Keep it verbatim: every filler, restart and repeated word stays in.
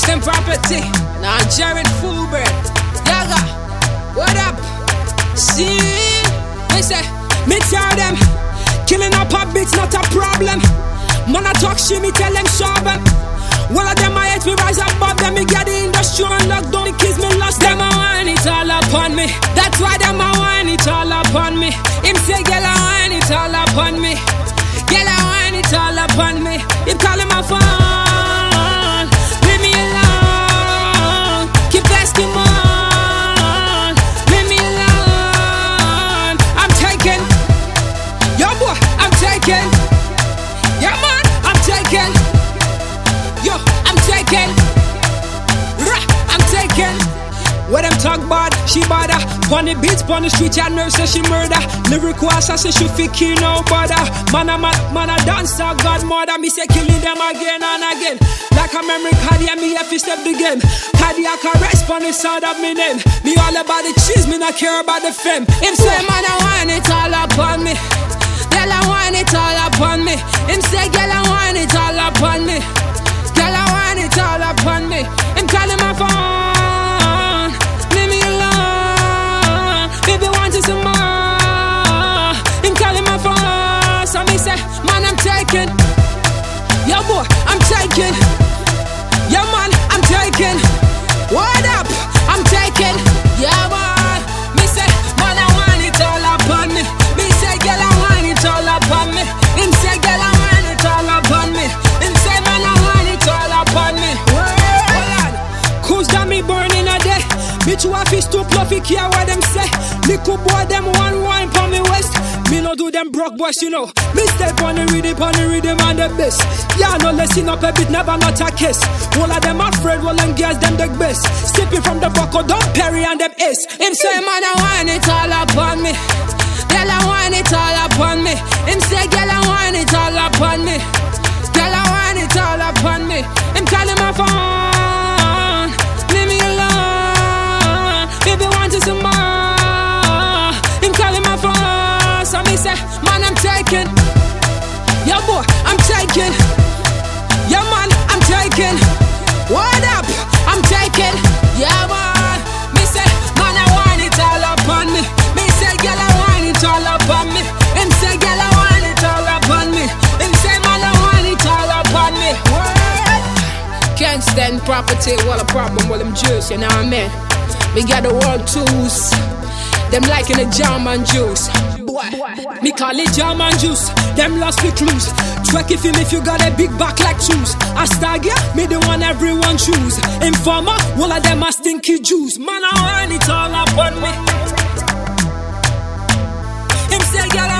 Kingston property. Now Jared Fulbert. Yaga, what up? See, me say, me tell them, killing up a bit's not a problem. Man I talk shit, me tell them solve them. One of them I hate me rise above them. Me get the industry and lock down the kids, me lost them. I want it all upon me. That's why them I want it all upon me. Him say, girl, I want it all upon me. Girl, I want it all upon me. Him calling my phone. Leave me alone. Keep asking more. Leave me alone. I'm taken. Yo, boy, I'm taken. Yeah, man, I'm taken. Yo, I'm taken. Rah, I'm taken. Where them talk bad, she bother. Pon the beats, pon the street, ya nurse say she murder. Lyrical assassin, she fi kill no bother. Man a man, man a dancer, godmother. Me say killing them again and again. Like a memory card, yeah, me have to step the game. Cardiac arrest pon the sound of me name. Me all about the cheese, me not care about the fame. Him say man I want it all upon me. Girl I want it all upon me. Him say girl I want it all upon me. Girl I want it all upon me. Him calling my phone. Leave me alone. Baby want you some more. Him calling my phone. So me say, man I'm taken. Yo boy, I'm taken. Yo man, I'm taken. What up? I'm taken. Yeah boy. Me say, man I want it all upon me. Me say, girl I want it all upon me. Him say, girl I want it all upon me. Him say, man I want it all upon me. Hold on. Cause that me burning a day. Me too a fist too fluffy, care what them say. Little boy them one wine pon me west. Me no do them broke boys, you know. Me stay pon the rhythm, pon the rhythm and the best. Yeah, no listen up a bit, never not a kiss. All of them afraid, all them girls them the best. Sipping from the buckle, don't Perry and them ace. Him say, man I want it all upon me. Girl I want it all upon me. Him say, girl I want it all upon me. Girl I want it all upon me. Him calling my phone. Leave me alone. Baby want you some more. Him calling my phone. So me say, man I'm taken. Yo boy, I'm taken. Yo man, I'm taken. What up? I'm taken. Yeah boy. Me say, man I want it all upon me. Me say, girl I want it all upon me. Him say, girl I want it all upon me. Him say, man I want it all upon me. What? Can't stand property, what a problem, well them juice, you know what I mean? We got the world tools. Them liking the German juice. Boy, me call it German juice. Them lost for clues. Twerk if him if you got a big back like shoes. A stag, yeah, me the one everyone choose. Informer, all of them are stinky Jews. Man, I want it all upon me. Him say, girl, I